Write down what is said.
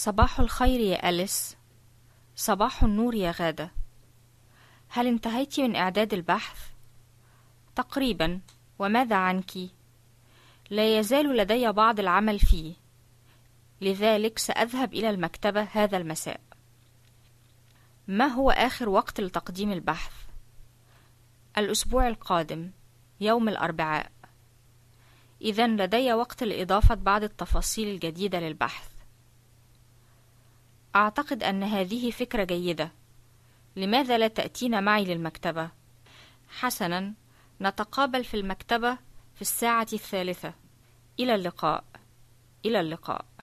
صباح الخير يا أليس. صباح النور يا غادة. هل انتهيت من إعداد البحث؟ تقريبا. وماذا عنك؟ لا يزال لدي بعض العمل فيه، لذلك سأذهب إلى المكتبة هذا المساء. ما هو آخر وقت لتقديم البحث؟ الأسبوع القادم، يوم الأربعاء. إذن لدي وقت لإضافة بعض التفاصيل الجديدة للبحث. أعتقد أن هذه فكرة جيدة. لماذا لا تأتين معي للمكتبة؟ حسناً، نتقابل في المكتبة في الساعة 3. إلى اللقاء. إلى اللقاء.